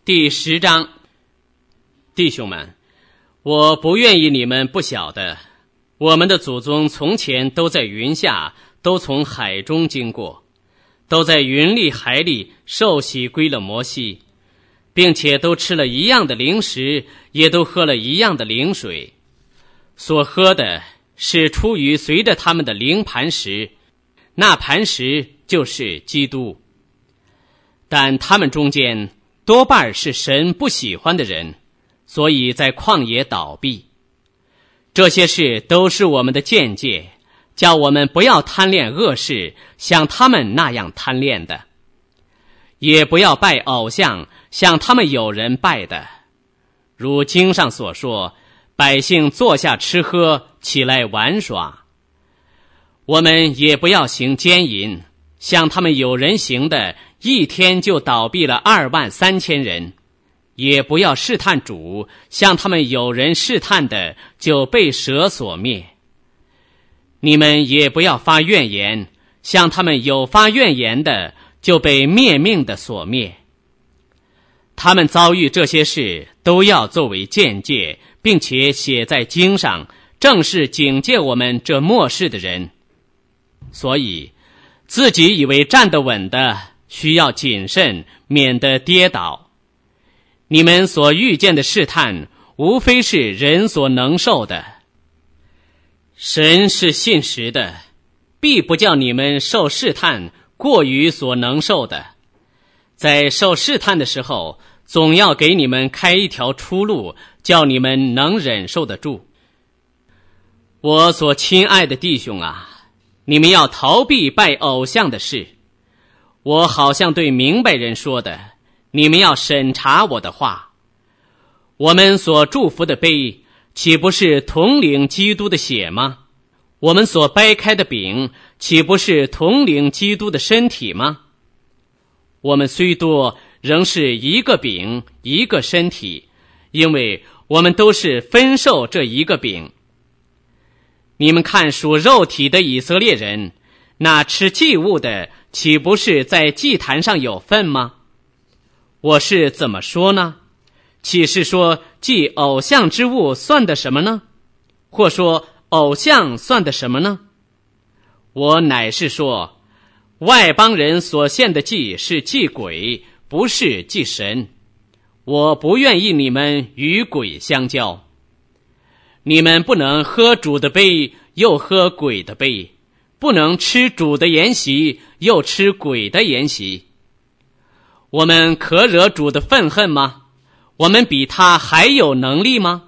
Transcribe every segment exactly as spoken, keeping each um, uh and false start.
第十章。弟兄们，我不愿意你们不晓得，我们的祖宗从前都在云下，都从海中经过，都在云里海里受洗归了摩西，并且都吃了一样的灵食，也都喝了一样的灵水。所喝的是出于随着他们的灵磐石，那磐石就是基督。但他们中间多半是神不喜欢的人，所以在旷野倒闭。这些事都是我们的见解，叫我们不要贪恋恶事，像他们那样贪恋的；也不要拜偶像，像他们有人拜的。如经上所说，百姓坐下吃喝，起来玩耍。我们也不要行奸淫，像他们有人行的，一天就倒闭了二万三千人；也不要试探主，像他们有人试探的，就被蛇所灭。你们也不要发怨言，像他们有发怨言的，就被灭命的所灭。他们遭遇这些事，都要作为鉴戒，并且写在经上，正是警戒我们这末世的人。所以自己以为站得稳的，需要谨慎，免得跌倒。你们所遇见的试探，无非是人所能受的。神是信实的，必不叫你们受试探过于所能受的。在受试探的时候，总要给你们开一条出路，叫你们能忍受得住。我所亲爱的弟兄啊，你们要逃避拜偶像的事。我好像对明白人说的，你们要审查我的话。我们所祝福的杯，岂不是统领基督的血吗？我们所掰开的饼，岂不是统领基督的身体吗？我们虽多，仍是一个饼，一个身体，因为我们都是分受这一个饼。你们看属肉体的以色列人，那吃祭物的，岂不是在祭坛上有份吗？我是怎么说呢？岂是说祭偶像之物算的什么呢？或说偶像算的什么呢？我乃是说，外邦人所献的祭是祭鬼，不是祭神。我不愿意你们与鬼相交。你们不能喝主的杯，又喝鬼的杯，不能吃主的筵席，又吃鬼的筵席。我们可惹主的愤恨吗？我们比他还有能力吗？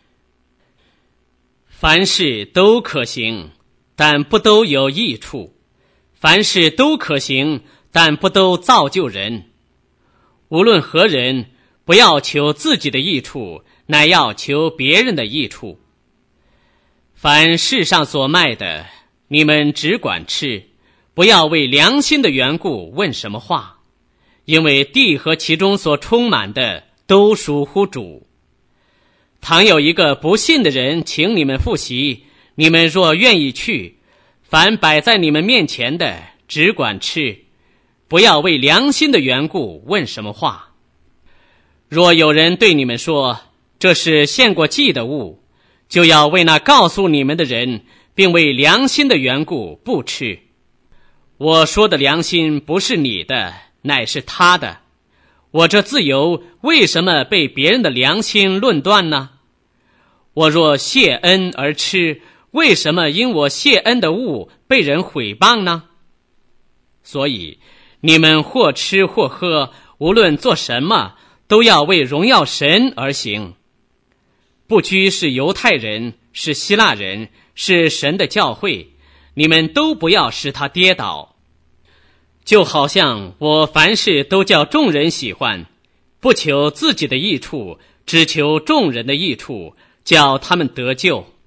凡事都可行，但不都有益处；凡事都可行，但不都造就人。无论何人，不要求自己的益处，乃要求别人的益处。凡世上所卖的，你们只管吃，不要为良心的缘故问什么话，因为地和其中所充满的都属乎主。倘有一个不信的人请你们赴席，你们若愿意去，凡摆在你们面前的，只管吃，不要为良心的缘故问什么话。若有人对你们说，这是献过祭的物，就要为那告诉你们的人，并为良心的缘故不吃。我说的良心不是你的，乃是他的。我这自由为什么被别人的良心论断呢？我若谢恩而吃，为什么因我谢恩的物被人毁谤呢？所以你们或吃或喝，无论做什么，都要为荣耀神而行。不拘是犹太人，是希腊人，是神的教会，你们都不要使他跌倒。就好像我凡事都叫众人喜欢，不求自己的益处，只求众人的益处，叫他们得救。